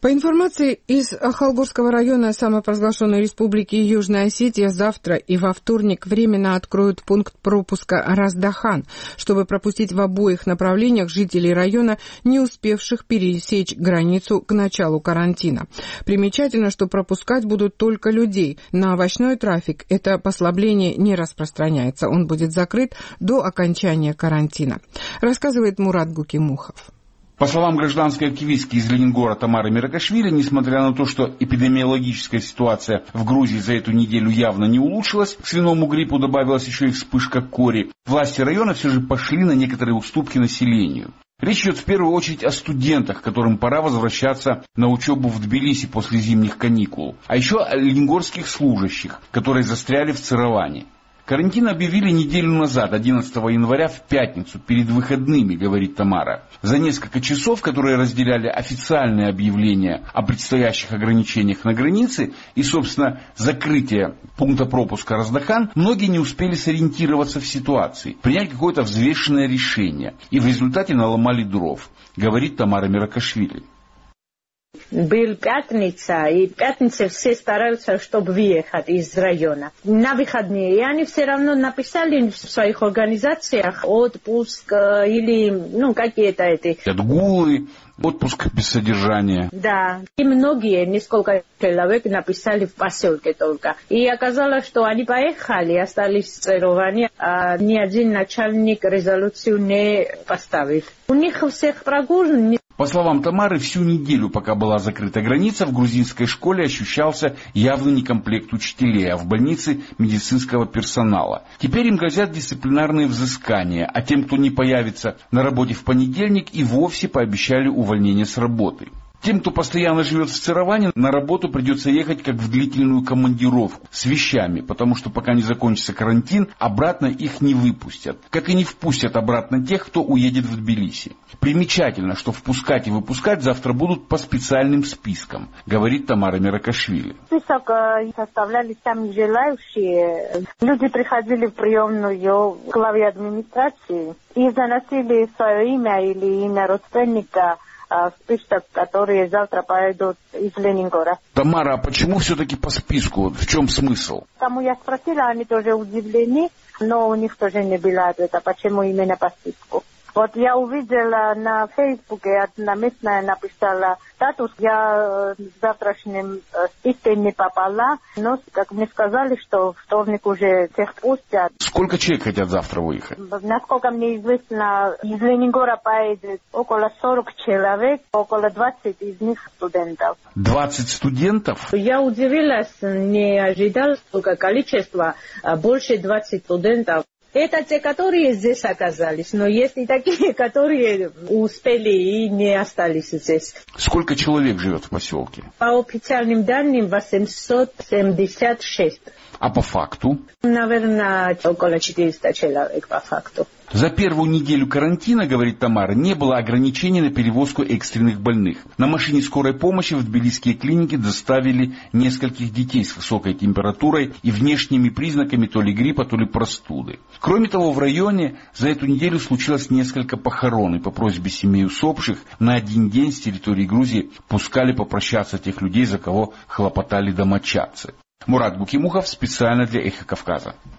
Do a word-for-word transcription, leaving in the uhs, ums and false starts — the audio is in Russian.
По информации из Ахалгорского района самопровозглашенной республики Южная Осетия, завтра и во вторник временно откроют пункт пропуска Раздахан, чтобы пропустить в обоих направлениях жителей района, не успевших пересечь границу к началу карантина. Примечательно, что пропускать будут только людей. На овощной трафик это послабление не распространяется. Он будет закрыт до окончания карантина, рассказывает Мурат Гукимухов. По словам гражданской активистки из Ленингора Тамары Миракашвили, несмотря на то, что эпидемиологическая ситуация в Грузии за эту неделю явно не улучшилась, к свиному гриппу добавилась еще и вспышка кори, власти района все же пошли на некоторые уступки населению. Речь идет в первую очередь о студентах, которым пора возвращаться на учебу в Тбилиси после зимних каникул, а еще о ленингорских служащих, которые застряли в Цироване. Карантин объявили неделю назад, одиннадцатого января, в пятницу, перед выходными, говорит Тамара. За несколько часов, которые разделяли официальные объявления о предстоящих ограничениях на границе и, собственно, закрытие пункта пропуска Раздахан, многие не успели сориентироваться в ситуации, принять какое-то взвешенное решение и в результате наломали дров, говорит Тамара Миракашвили. Был пятница, и в пятницу все стараются, чтобы выехать из района. На выходные. И они все равно написали в своих организациях отпуск или, ну, какие-то эти... Отгулы, отпуск без содержания. Да. И многие, несколько человек написали в поселке только. И оказалось, что они поехали, остались в Цироване, а ни один начальник резолюцию не поставил. У них всех прогулен. По словам Тамары, всю неделю, пока была закрыта граница, в грузинской школе ощущался явный некомплект учителей, а в больнице медицинского персонала. Теперь им грозят дисциплинарные взыскания, а тем, кто не появится на работе в понедельник, и вовсе пообещали увольнение с работы. Тем, кто постоянно живет в Цироване, на работу придется ехать как в длительную командировку с вещами, потому что пока не закончится карантин, обратно их не выпустят. Как и не впустят обратно тех, кто уедет в Тбилиси. Примечательно, что впускать и выпускать завтра будут по специальным спискам, говорит Тамара Миракашвили. Список составляли сами желающие. Люди приходили в приемную к главе администрации и заносили свое имя или имя родственника в список, которые завтра поедут из Ленингора. Тамара, а почему все-таки по списку? В чем смысл? Кому я спросила, они тоже удивлены, но у них тоже не было ответа, почему именно по списку. Вот я увидела на Фейсбуке, одна местная написала статус, я в завтрашнем списке не попала, но, как мне сказали, что в вторник уже всех пустят. Сколько человек хотят завтра выехать? Насколько мне известно, из Ленингора поедет около сорок человек, около двадцати из них студентов. двадцать студентов? Я удивилась, не ожидала столько количества, больше двадцати студентов. Это те, которые здесь оказались, но есть и такие, которые успели и не остались здесь. Сколько человек живет в поселке? По официальным данным восемьсот семьдесят шесть. А по факту? Наверное, около четырёхсот человек по факту. За первую неделю карантина, говорит Тамара, не было ограничений на перевозку экстренных больных. На машине скорой помощи в тбилисские клиники доставили нескольких детей с высокой температурой и внешними признаками то ли гриппа, то ли простуды. Кроме того, в районе за эту неделю случилось несколько похорон, и по просьбе семей усопших на один день с территории Грузии пускали попрощаться тех людей, за кого хлопотали домочадцы. Мурат Гукимухов специально для Эхо Кавказа.